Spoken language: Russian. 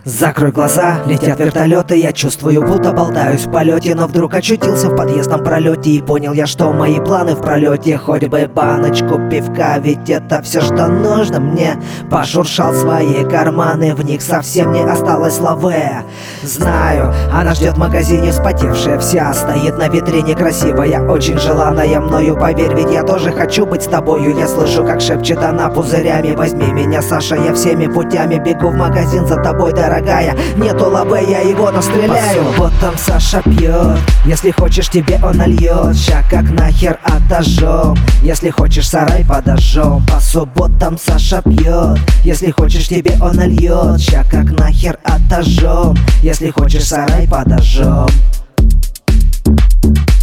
Закрой глаза, летят вертолеты, я чувствую, будто болтаюсь в полете. Но вдруг очутился в подъездном пролете и понял я, что мои планы в пролете. Хоть бы баночку пивка, ведь это все, что нужно мне. Пошуршал свои карманы, в них совсем не осталось лаве. Знаю, она ждет в магазине вспотевшая вся, стоит на витрине красивая, очень желанная мною. Поверь, ведь я тоже хочу быть с тобою. Я слышу, как шепчет она пузырями: возьми меня, Саша, я всеми путями бегу в магазин за тобой, дорогая. Нету лаве, я его настреляю. По субботам Саша пьет, если хочешь, тебе он нальет. Ща как нахер отожжем, если хочешь, сарай подожжем. По субботам Саша пьет, если хочешь, тебе он нальет. Ща как нахер отожжем, если хочешь, сарай подожжем.